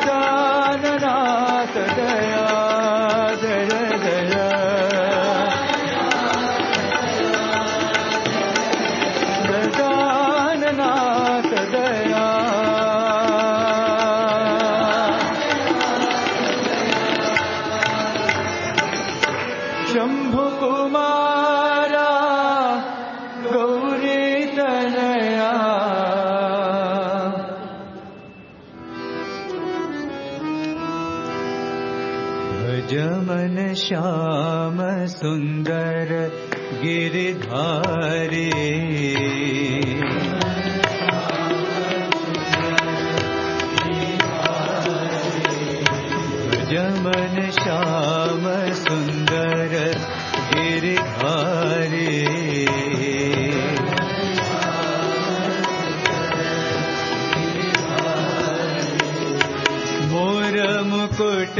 गजाननाथ दया जय जय गजाननाथ दया शंभु कुमारा गौरी तनया भज मन श्याम सुंदर गिरिधारी भज मन श्याम सुंदर गिरिधारी मोर मुकुट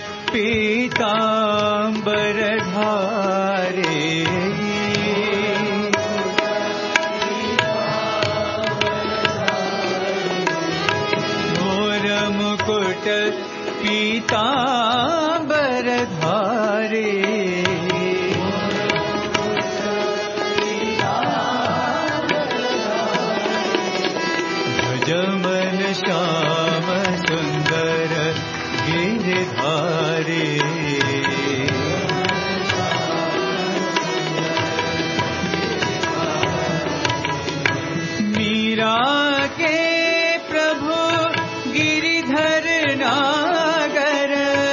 पीतांबर धारे मोर मुकुट पीतांबर धारे भज मन श्याम सुंदर गिरिधारी मीरा के प्रभु गिरिधर नागर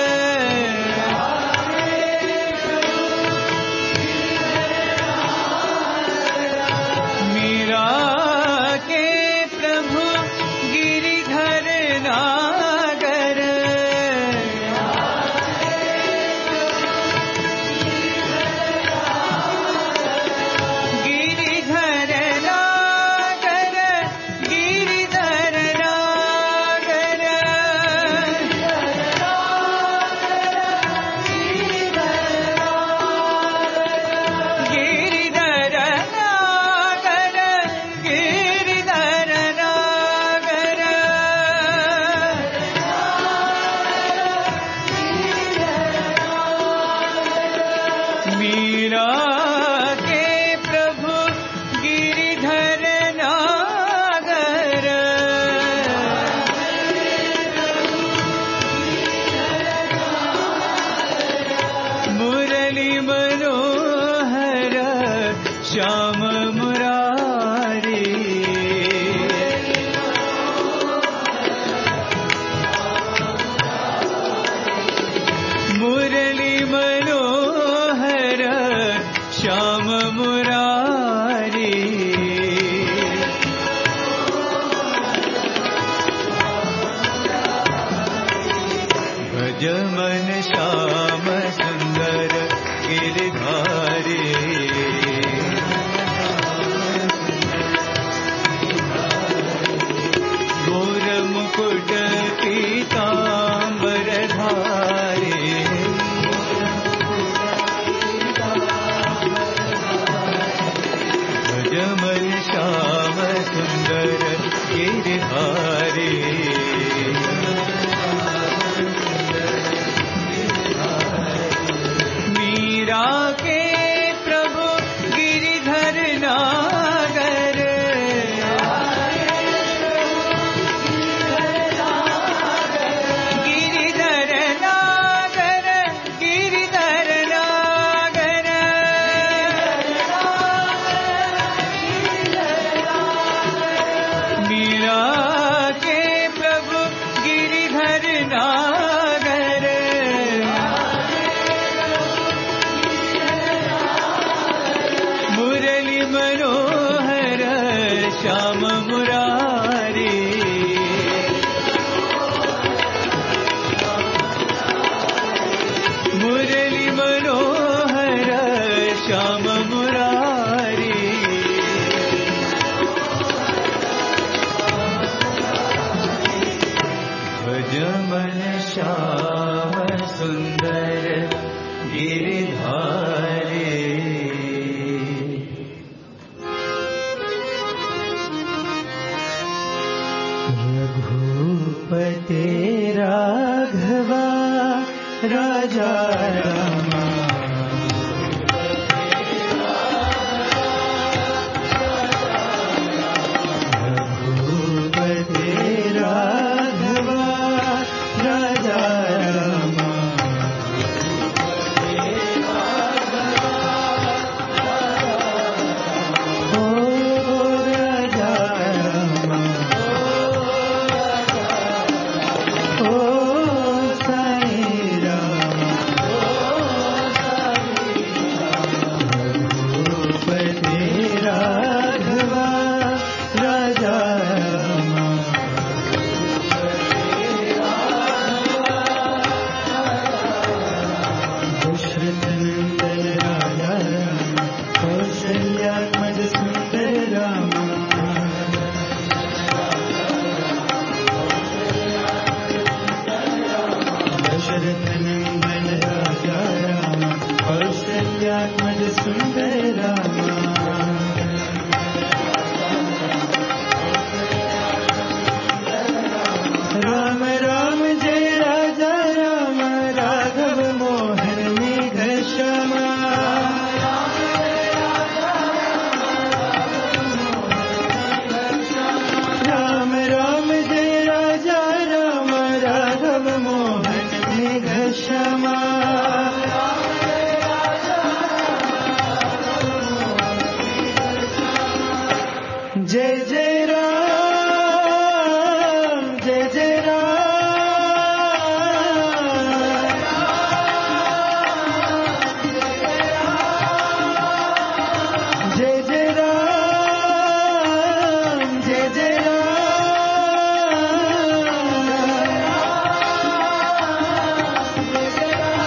मीरा के प्रभु गिरिधर नागर गिरिधर नागर गिरिधर नागर गिरिधर नागर गिरिधर नागर मीरा के प्रभु गिरिधर नागर मुरली मनोहर श्याम मुरारी मुरली मनोहर श्याम मुरारी भज मन श्याम सुंदर गिरिधारी गोर मुकुट पीतांबर धारी भज मन श्याम सुंदर गिरिधारी मीरा के प्रभु गिरिधर नागर गिरिधर नागर गिरिधर नागर मीरा के प्रभु गिरिधर नागर मुरली मनोहर श्याम मुरारी मुरली मनोहर श्याम मुरारी भज मन श्याम सुंदर गिरिधारी रघुपते राघवा राजा रामा रघुपते राघवा राजा रामा ओ राजा रामा ओ साईं रामा रघुपते राघवा राजा रामा दशरथ नंदन राजा रामा कौशल्यात्मज सुंदर रामा दशरथ नंदन राजा रामा कौशल्यात्मज सुंदर रामा राम राम जय राजा राम राघव मोहन मेघ श्यामा राम राम जय राजा राम राघव मोहन मेघ श्यामा जय जय राम जय जय राम जय जय राम जय जय राम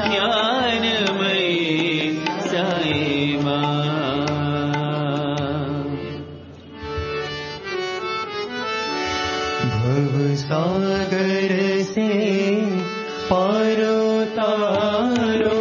ज्ञानमयी साई माँ। भव सागर से पार उतारो,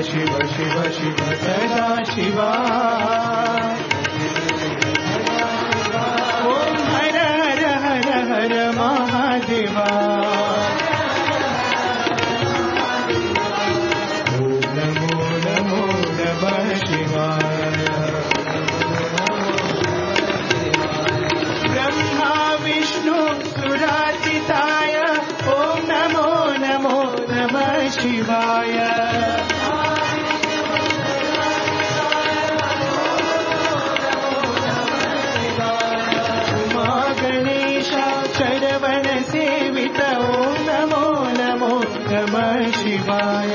शिव शिव शिव सदा शिवा ओम हर हर हर हर महादेवा ओम नमो नमो नमः शिवाय ब्रह्मा विष्णु सुरार्चिताय ओम नमो नमो नमः शिवाय उमा गणेश शरवण सेवित ओम नमो नमो नमः शिवाय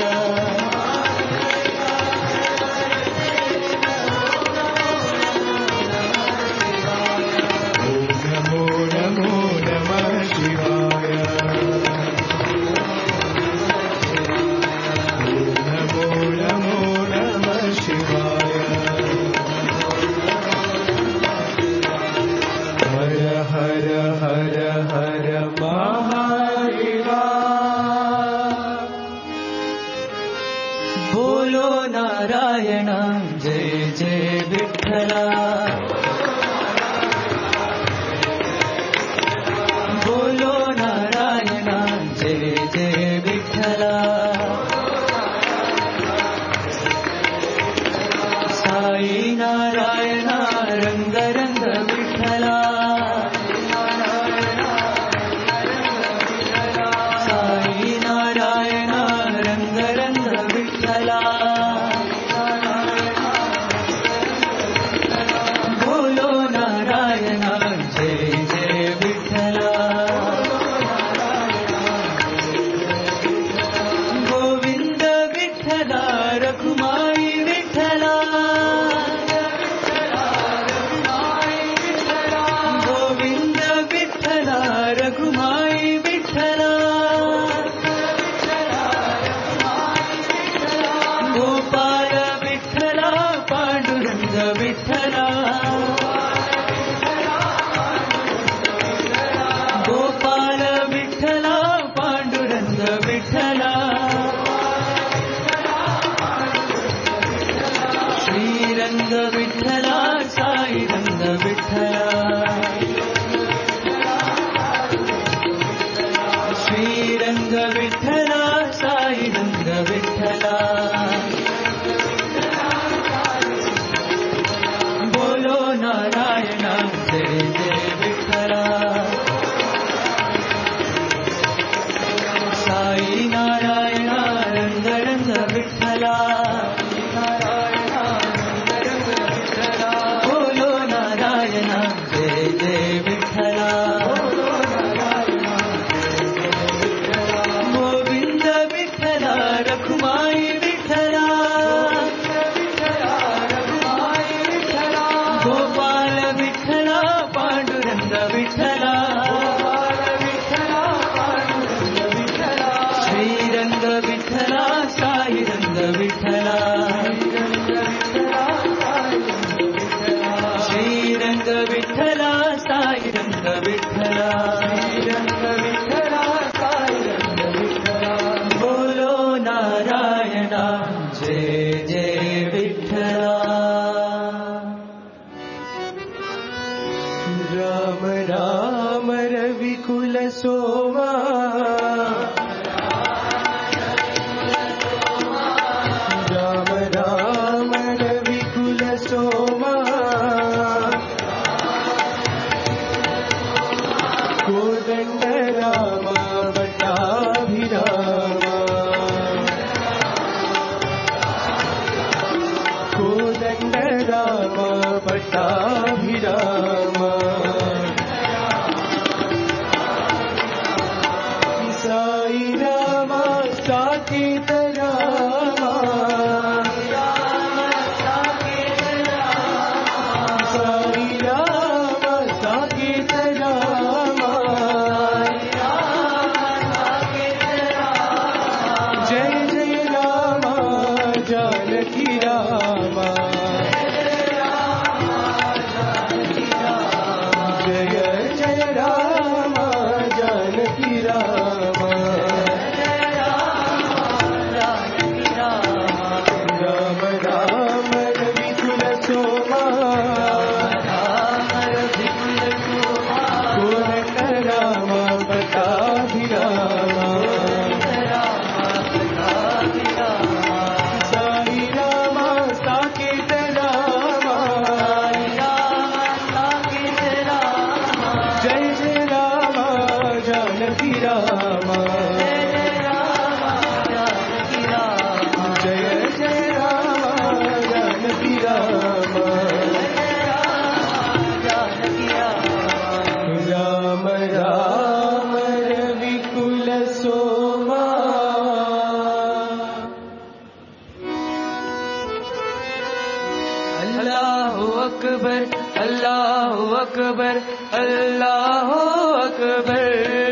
अकबर अल्लाहु अकबर अल्लाहु अकबर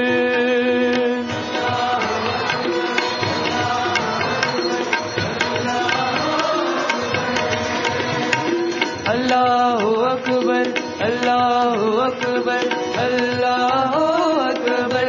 अल्लाहु अकबर अल्लाहु अकबर अल्लाहु अकबर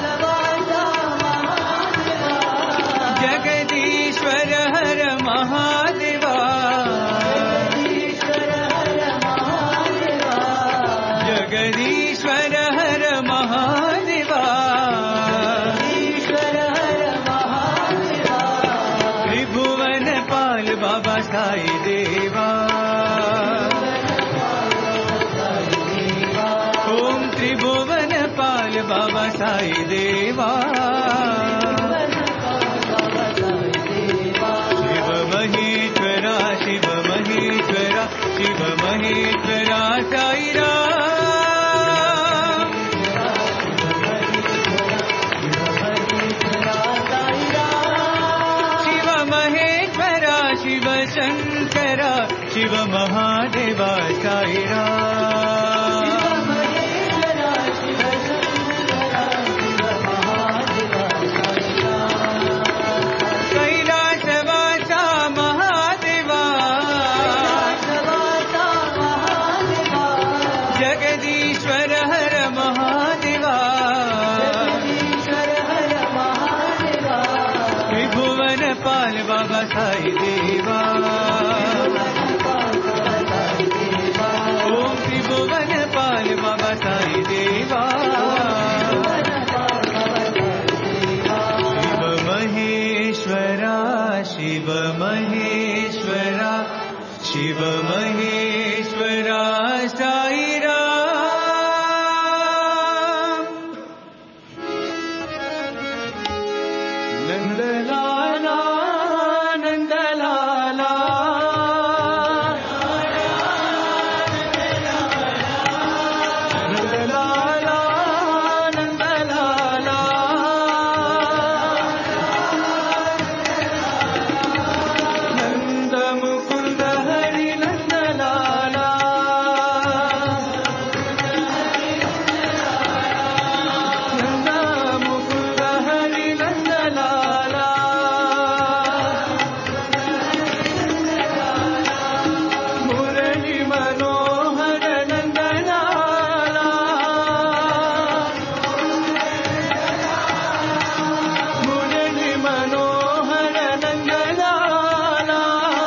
जगदीश्वर हर महा साई देवा ओम त्रिभुवन पाल बाबा साई देवा शिव महेश्वरा शिव महेश्वरा शिव महेश्वरा साई राम शिव महेश्वरा शिव शंकरा शिव महादेवा साई राम कैलासवासा महादेवा जगदीश्वर हर महादेवा त्रिभुवन पाल बाबा साई देवा ओम त्रिभुवन पाल बाबा साई देवा शिव महेश्वरा शिव महेश्वरा शिव महेश्वरा साई राम नंदलाला नंदलाला नंदलाला नंदलाला नंद मुकुंद हरि नंदलाला नंद मुकुंद हरि नंदलाला मुरली मनोहर नंदलाला मुरली मनोहर नंदलाला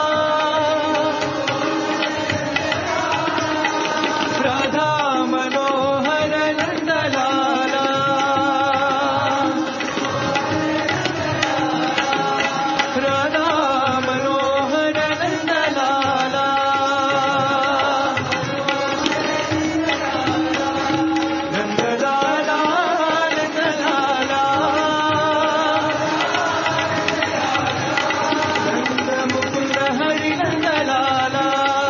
राधा मनोहर नंदलाला राधा मनोहर नंदलाला नंदलाला नंदलाला नंद मुकुंद हरि नंदलाला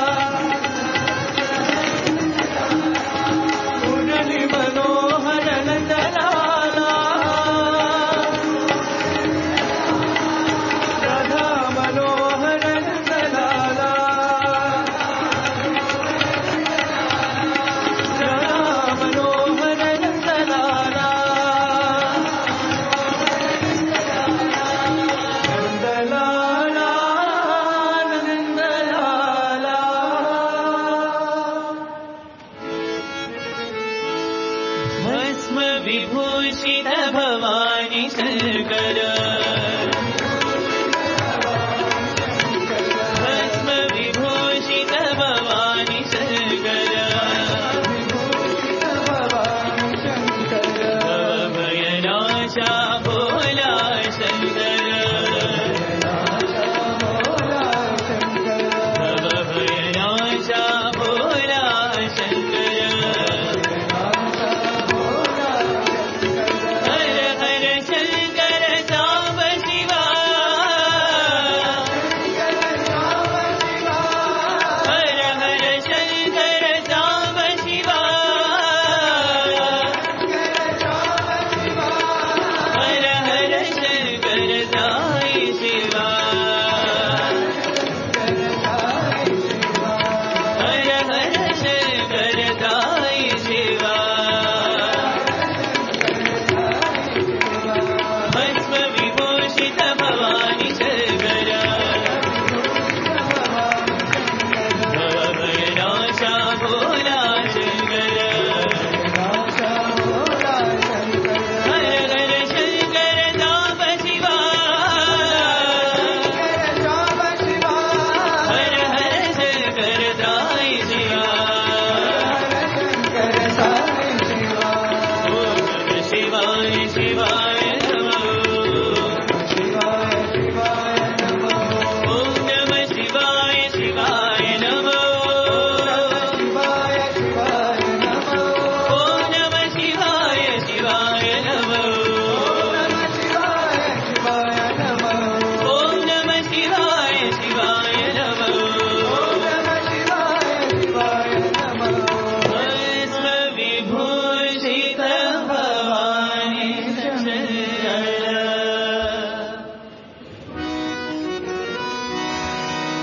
मुरली मनोहर नंदलाला राधा मनोहर नंदलाला राधा मनोहर नंदलाला नंदलाला नंदलाला भस्म विभूषित भवानी शंकर भस्म विभूषित भवानी शंकर भयनाशा भोला शंकर भयनाशा भोला शंकर हर हर शंकर साम शिवा हर हर शंकर साम शिवा हर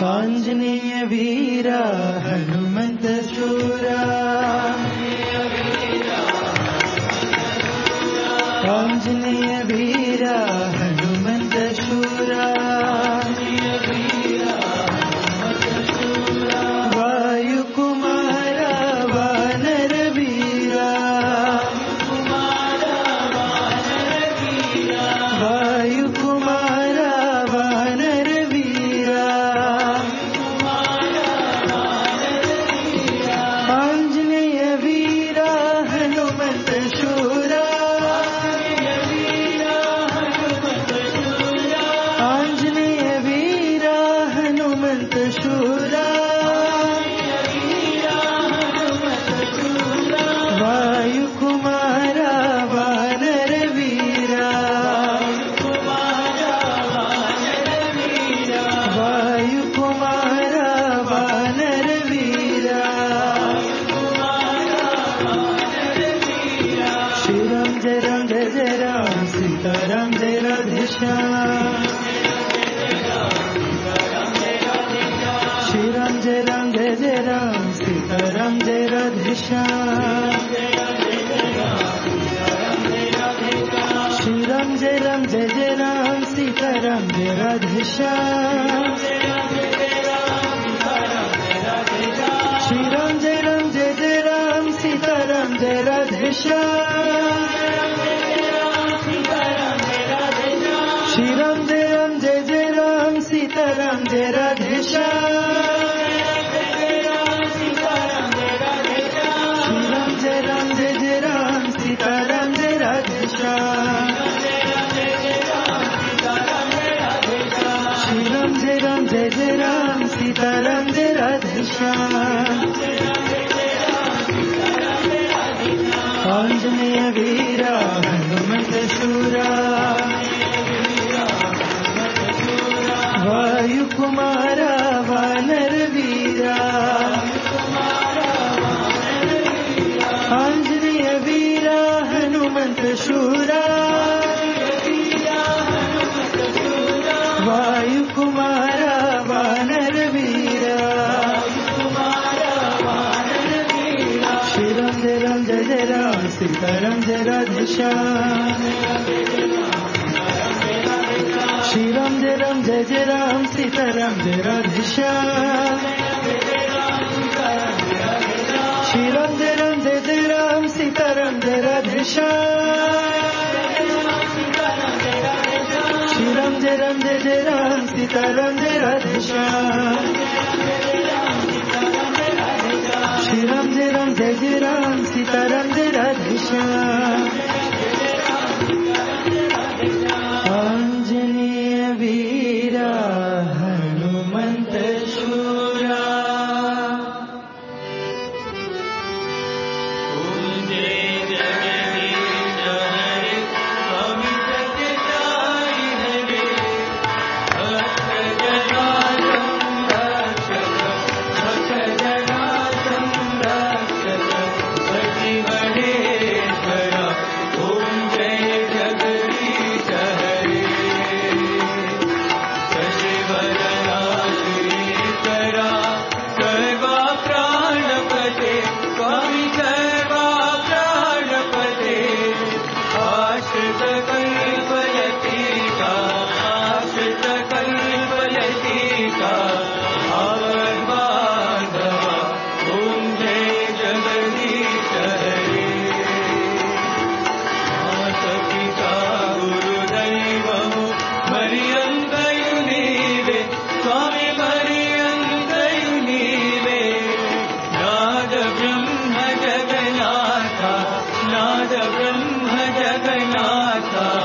आंजनेय वीरा हनुमंत शूरा आंजनेय वीरा हनुमंत शूरा वायु कुमारा वानर वीरा वायु कुमारा वानर वीरा आंजनेय वीरा हनुमंत शूरा आंजनेय वीरा हनुमंत शूरा वायु कुमारा वानर वीरा वायु कुमारा वानर वीरा श्री राम जय राम सीताराम जय राधेश्याम श्री राम जय राम सीताराम जय राधेश्याम श्री राम जय राम सीताराम जय राधेश्याम श्री राम जय राम सीताराम जय राधेश्याम श्री राम जय राम सीताराम जय राधेश्याम श्री राम जय राम सीताराम जय राधेश्याम श्री राम जय राम सीताराम जय राधेश्याम आंजनेय वीरा हनुमंत शूरा वायु कुमारा वानर वीरा आंजनेय वीरा हनुमंत शूरा वायु कुमारा वानर वीरा श्री राम जय राम सीताराम जय राधेश्याम श्री राम जय राम सीताराम जय राधेश्याम श्री राम जय राम सीताराम जय राधेश्याम श्री राम जय राम सीताराम जय राधेश्याम श्री राम जय राम सीताराम जय राधेश्याम आंजनेय वीरा हनुमंत शूरा ब्रह्म जगन्नाथ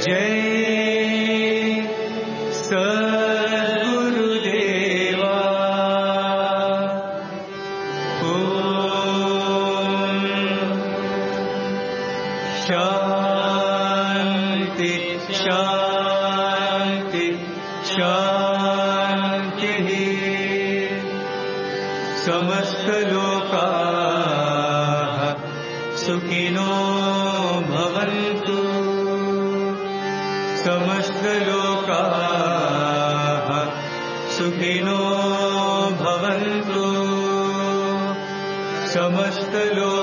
जय सद्गुरुदेवा। शांति शांति शांतिः। समस्त लोकाः सुखिनो भवन्तु। समस्त लोकाः सुखिनो भवन्तु। समस्त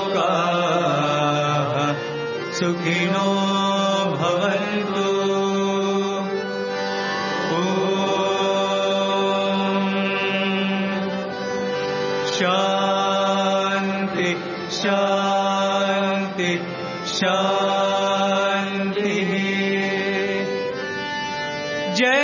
लोकाः सुखिनो भवन्तु। शांति शांति शांतिः। जय